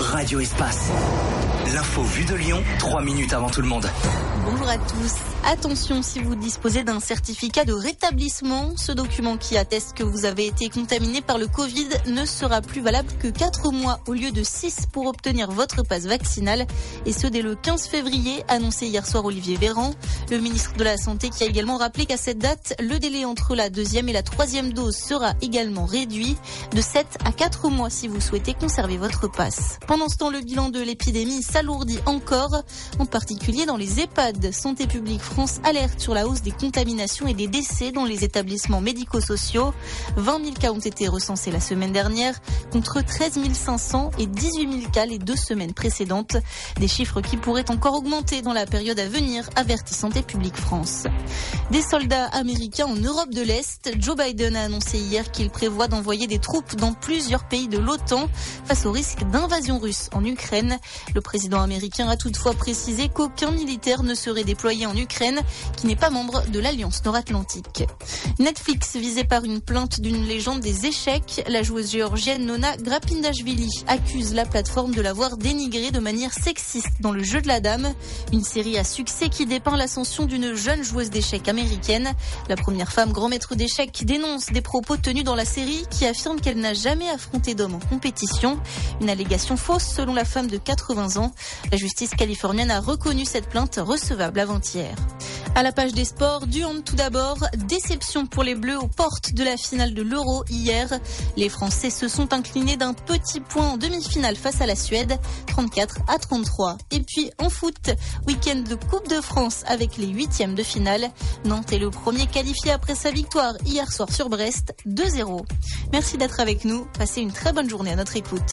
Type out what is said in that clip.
Radio Espace. L'info vue de Lyon, 3 minutes avant tout le monde. Bonjour à tous. Attention, si vous disposez d'un certificat de rétablissement, ce document qui atteste que vous avez été contaminé par le Covid ne sera plus valable que 4 mois au lieu de 6 pour obtenir votre passe vaccinale. Et ce, dès le 15 février, annoncé hier soir Olivier Véran. Le ministre de la Santé qui a également rappelé qu'à cette date, le délai entre la deuxième et la troisième dose sera également réduit de 7 à 4 mois si vous souhaitez conserver votre passe. Pendant ce temps, le bilan de l'épidémie s'alourdit encore, en particulier dans les EHPAD. Santé publique France alerte sur la hausse des contaminations et des décès dans les établissements médico-sociaux. 20 000 cas ont été recensés la semaine dernière, contre 13 500 et 18 000 cas les 2 semaines précédentes. Des chiffres qui pourraient encore augmenter dans la période à venir, avertit Santé publique France. Des soldats américains en Europe de l'Est. Joe Biden a annoncé hier qu'il prévoit d'envoyer des troupes dans plusieurs pays de l'OTAN face au risque d'invasion russe en Ukraine. Le président américain a toutefois précisé qu'aucun militaire ne serait déployé en Ukraine, qui n'est pas membre de l'Alliance Nord-Atlantique. Netflix visé par une plainte d'une légende des échecs. La joueuse géorgienne Nona Grapindashvili accuse la plateforme de l'avoir dénigrée de manière sexiste dans le jeu de la dame. Une série à succès qui dépeint l'ascension d'une jeune joueuse d'échecs américaine. La première femme grand maître d'échecs dénonce des propos tenus dans la série qui affirme qu'elle n'a jamais affronté d'homme en compétition. Une allégation fausse selon la femme de 80 ans. La justice californienne a reconnu cette plainte recevable avant-hier. À la page des sports, du hand tout d'abord, déception pour les Bleus aux portes de la finale de l'Euro hier. Les Français se sont inclinés d'un petit point en demi-finale face à la Suède, 34-33. Et puis en foot, week-end de Coupe de France avec les 8e de finale. Nantes est le premier qualifié après sa victoire hier soir sur Brest, 2-0. Merci d'être avec nous, passez une très bonne journée à notre écoute.